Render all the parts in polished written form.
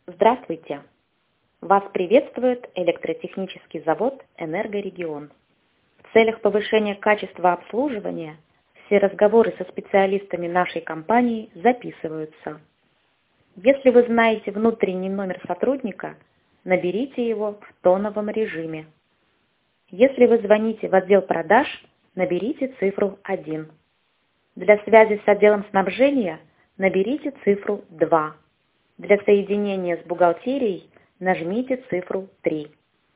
Здравствуйте! Вас приветствует электротехнический завод «Энергорегион». В целях повышения качества обслуживания все разговоры со специалистами нашей компании записываются. Если вы знаете внутренний номер сотрудника, наберите его в тоновом режиме. Если вы звоните в отдел продаж, наберите цифру 1. Для связи с отделом снабжения наберите цифру 2. Для соединения с бухгалтерией нажмите цифру 3.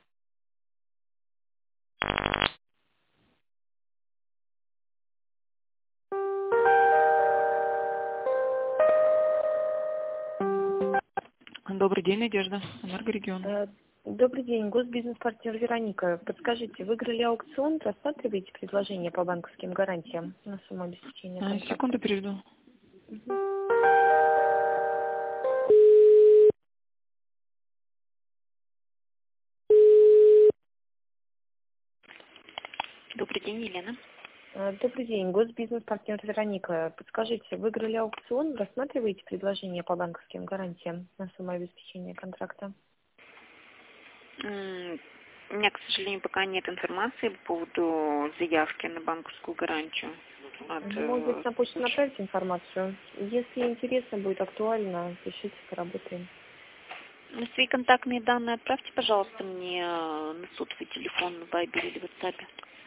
Добрый день, Надежда. Энергорегион. Добрый день, госбизнес-партнер Вероника. Подскажите, выиграли аукцион, рассматриваете предложение по банковским гарантиям на сумму обеспечения контракта? Секунду, переведу. Добрый день, Елена. Добрый день, госбизнес-партнер Вероника. Подскажите, выиграли аукцион, рассматриваете предложение по банковским гарантиям на сумму обеспечения контракта? У меня, к сожалению, пока нет информации по поводу заявки на банковскую гарантию. Может быть, на почту направить информацию? Если интересно, будет актуально, пишите, поработаем. Свои контактные данные отправьте, пожалуйста, мне на сотовый телефон, в Вайбере или WhatsApp.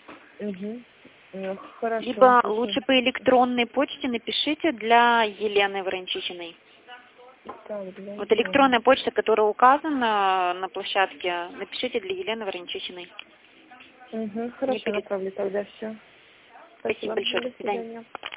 Хорошо. Либо лучше по электронной почте напишите для Елены Ворончихиной. Вот электронная почта, которая указана на площадке, напишите для Елены Ворончихиной. Хорошо, направлю тогда все. Спасибо большое. До свидания.